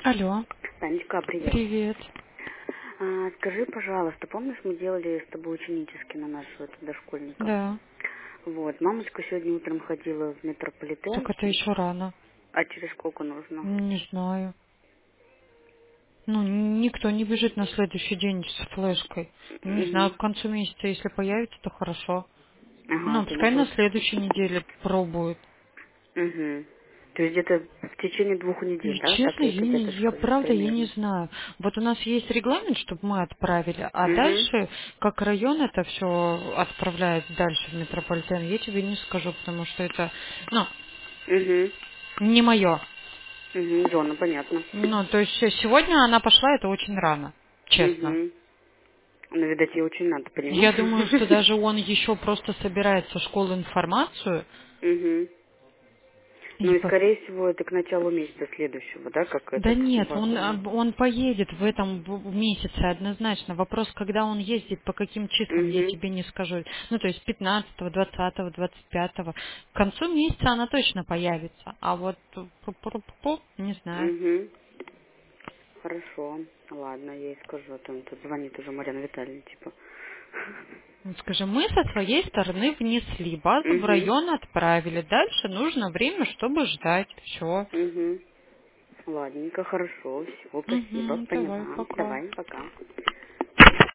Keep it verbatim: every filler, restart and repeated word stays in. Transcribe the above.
Алло, Танечка, привет. привет. А, скажи, пожалуйста, помнишь, мы делали с тобой ученический на нашу эту дошкольника? Да, Вот, мамочка сегодня утром ходила в метрополитен. так это еще рано. А через сколько нужно? Не знаю. Ну, никто не бежит на следующий день с флешкой. Не знаю, Угу. к концу месяца, если появится, то хорошо. Ага, Ну, ты не пускай на против? следующей неделе пробуют. Угу. То есть где-то в течение двух недель, И, да, так честно, и я, эта не, я веточка правда, я не примерно? знаю. Вот у нас есть регламент, чтобы мы отправили, а Угу. дальше, как район это все отправляет дальше в метрополитен, я тебе не скажу, потому что это, ну, Угу. не мое. Угу. Зона, понятно. Ну, то есть сегодня она пошла, это очень рано, честно. Угу. Ну, видать, ей очень надо, Я думаю, что понимаешь? даже он еще просто собирает со школы информацию. Угу. И Ну и, по- скорее всего, это к началу месяца следующего, да, как Да этот нет, он, базовый. а, он поедет в этом в- в месяце однозначно. Вопрос, когда он ездит, по каким числам, я Угу. тебе не скажу. Ну, то есть пятнадцатого, двадцатого, двадцать пятого. К концу месяца она точно появится. А вот пу-пу-пу-пу, не знаю. Угу. Хорошо. Ладно, я ей скажу. А то он тут звонит уже Марьяна Витальевна, типа. Ну, скажем, мы со своей стороны внесли, базу в Угу. район отправили. Дальше нужно время, чтобы ждать. Все. Угу. Ладненько, хорошо. Все, спасибо. Угу, давай, Поняла. пока. Давай, пока.